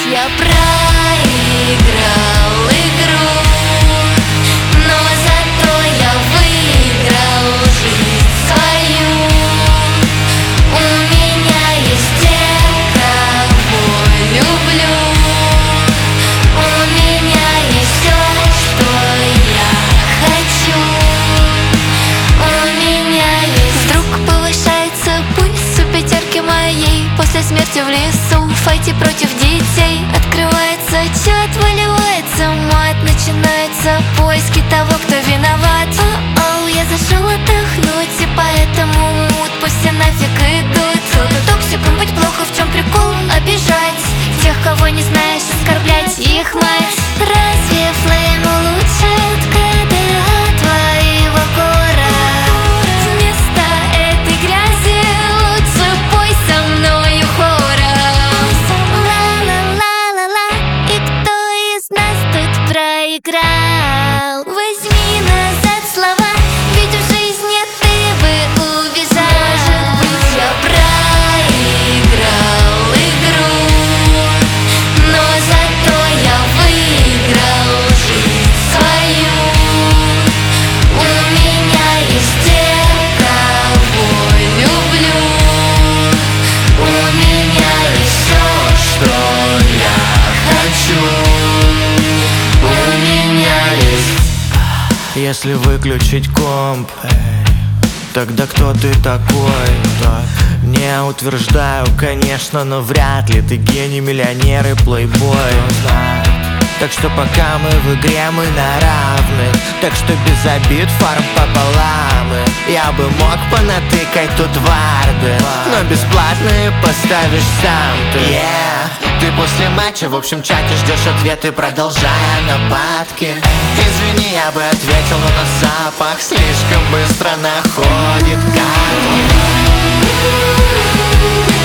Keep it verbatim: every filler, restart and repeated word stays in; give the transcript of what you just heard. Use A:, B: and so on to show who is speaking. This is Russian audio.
A: я проиграл игру, но зато я выиграл жизнь свою. У меня есть те, кого люблю. У меня есть все, что я хочу. У меня есть... Вдруг повышается пульс у пятерки моей. После смерти в лесу, в файте против детей. Открывается чат, выливается мат. Начинаются поиски того, кто виноват. О-оу, я зашел отдохнуть, и поэтому мут, пусть все нафиг идут. Кто-то токсиком, быть плохо, в чем прикол? Обижать тех, кого не знаешь, оскорблять их мать. Разве флейму лучше от КДА твоего гора? Вместо этой грязи лучше пой со мною хором. Ла-ла-ла-ла-ла, и кто из нас тут проиграл? Возьми назад слова, ведь в жизни ты бы убежал. Может быть, я проиграл игру, но зато я выиграл жизнь свою. У меня есть те, кого люблю. У меня есть все, что я хочу. У меня есть...
B: Если выключить комп, тогда кто ты такой? Не утверждаю, конечно, но вряд ли ты гений, миллионер и плейбой. Так что пока мы в игре, мы на равных. Так что без обид, фарм пополам. И я бы мог понатыкать тут варды, но бесплатные поставишь сам ты. Yeah. Ты после матча в общем чате ждешь ответы, продолжая нападки. Извини, я бы ответил, но на запах слишком быстро находит катки.